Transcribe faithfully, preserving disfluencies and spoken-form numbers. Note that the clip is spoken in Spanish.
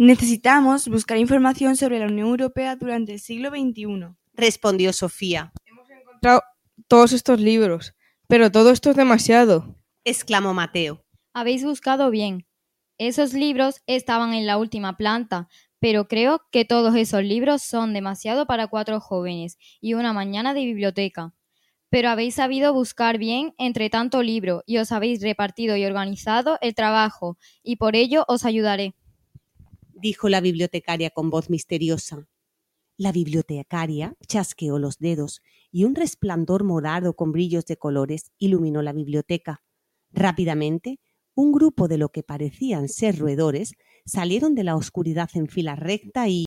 Necesitamos buscar información sobre la Unión Europea durante el siglo veintiuno, respondió Sofía. Hemos encontrado todos estos libros, pero todo esto es demasiado, exclamó Mateo. Habéis buscado bien. Esos libros estaban en la última planta, pero creo que todos esos libros son demasiado para cuatro jóvenes y una mañana de biblioteca. Pero habéis sabido buscar bien entre tanto libro y os habéis repartido y organizado el trabajo, y por ello os ayudaré, dijo la bibliotecaria con voz misteriosa. La bibliotecaria chasqueó los dedos y un resplandor morado con brillos de colores iluminó la biblioteca. Rápidamente, un grupo de lo que parecían ser roedores salieron de la oscuridad en fila recta y